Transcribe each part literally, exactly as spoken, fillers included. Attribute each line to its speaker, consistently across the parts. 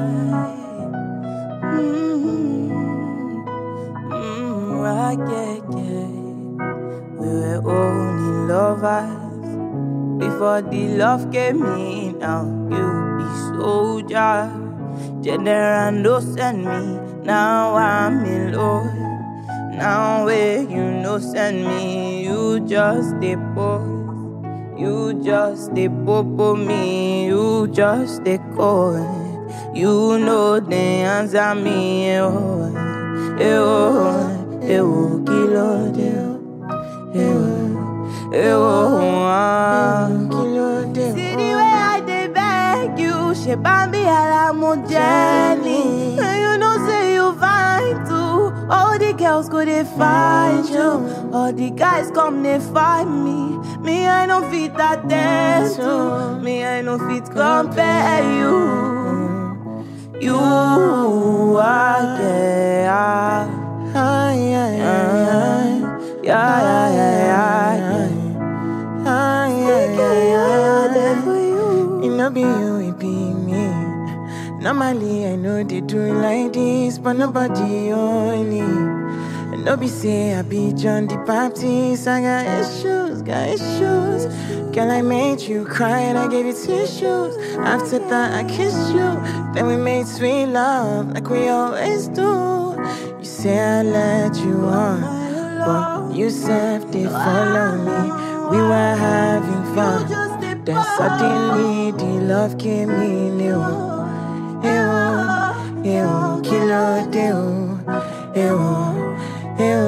Speaker 1: Mm-hmm. Mm-hmm. Right, yeah, yeah. We were only lovers before the love came in. Now you be soldier, general no send me. Now I'm in love. Now where you no send me, you just dey pose. You just dey popo me, you just dey call. You know they answer me, eh oh, eh oh, eh oh, kilo de, eh oh, eh oh, ah. See the way I dey beg you, she bambi ala mo Jenny. And you know say you fine too. All the girls go they find you, all the guys come they find me. Me I no fit attend to, me I no fit compare you. You are yeah, yeah, yeah, yeah, yeah, yeah, for you.
Speaker 2: It no be you, it be me. Normally I know they do it like this, but nobody only. And no be say I be John the Baptist. I got issues, got issues. Girl, I made you cry and I gave you tissues. After that I kissed you, then we made sweet love like we always do. You say I let you on, but you said they follow me. We were having fun, then suddenly the love came in. Ew, ew, ew, kilo deo, ew, ew,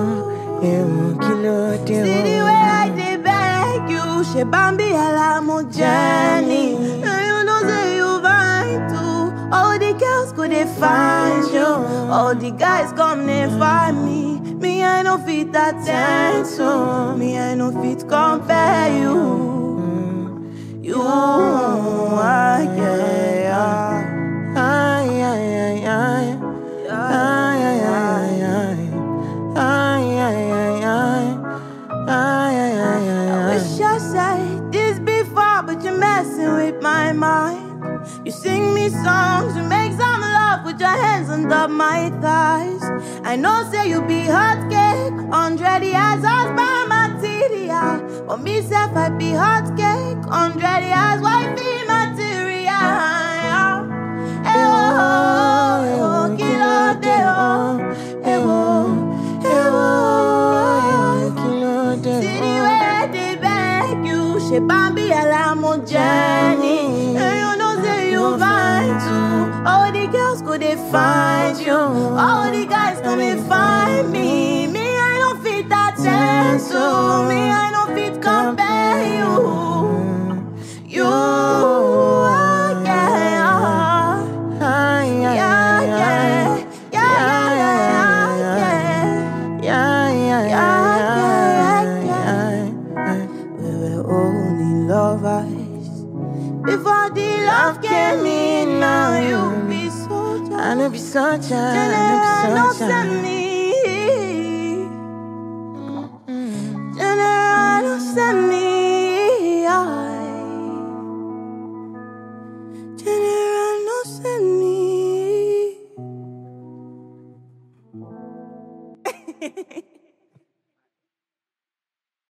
Speaker 2: ew, kilo deo.
Speaker 1: See the way I dey beg you, she bambi ala mo Jenny. And you know say you fine too. All the girls go they find you, all the guys come they find me. Me I no fit attend to, me I no fit compare you. You are yeah,
Speaker 2: Ay, ay, ay, ay, ay, ay, ay, ay, ay, ay, ay, ay, ay, ay,
Speaker 1: I wish I said this before, but you're messing with my mind. You sing me songs, you make some love with your hands under my thighs. I know say you be hot cake, hundred years as by material. But me self I be hot cake, hundred years wifey material. Eh oh, eh oh, kilo de oh, eh oh, eh oh,
Speaker 2: kilo de
Speaker 1: see the way I dey beg you, she bambi ala mo Jenny. And you know say you fine too. All the girls go they find you, all the guys come they find me. Me I don't fit attend to, me I don't fit compare you. You are yeah,
Speaker 2: ay, ay,
Speaker 1: yeah, yeah, yeah, yeah, yeah, yeah. We were only lovers before the love came in. Now you be soldier,
Speaker 2: I know be such a, I
Speaker 1: general
Speaker 2: know
Speaker 1: no
Speaker 2: be such
Speaker 1: send
Speaker 2: a.
Speaker 1: me, general no send me, general no send me.